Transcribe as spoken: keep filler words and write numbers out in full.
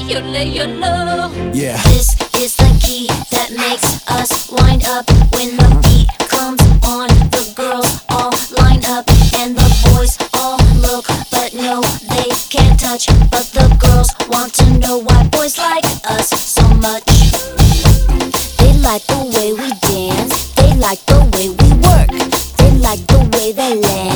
you know, you know. Yeah. This is the key that makes us wind up. When the beat comes on, the girls all line up and the boys all look, but no, they can't touch. But the girls want to know why boys like us so much. They like the way we dance, they like the way we work, they like the way they laugh.